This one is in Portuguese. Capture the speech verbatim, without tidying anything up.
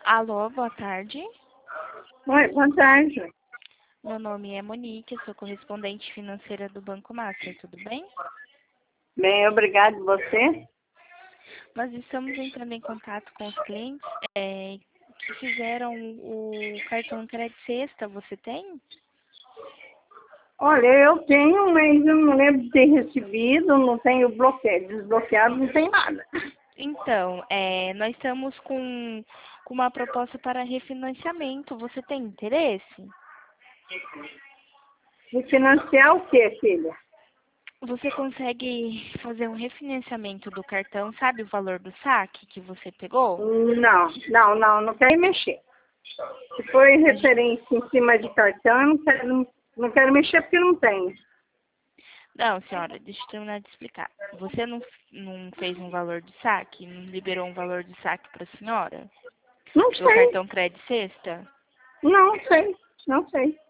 Alô, boa tarde. Oi, boa tarde. Meu nome é Monique, sou correspondente financeira do Banco Master, tudo bem? Bem, obrigado você. Nós estamos entrando em contato com os clientes é, que fizeram o cartão crédito sexta, você tem? Olha, eu tenho, mas eu não lembro de ter recebido, não tenho bloqueio, desbloqueado, não tem nada. Então, é, nós estamos com, com uma proposta para refinanciamento, você tem interesse? E financiar o quê, filha? Você consegue fazer um refinanciamento do cartão, sabe o valor do saque que você pegou? Não, não, não, não quero mexer. Se foi referência em cima de cartão, eu não quero, não quero mexer porque não tenho. Não, senhora, deixa eu terminar de explicar. Você não, não fez um valor de saque? Não liberou um valor de saque para a senhora? Não Do sei, cartão crédito sexta? não sei, não sei.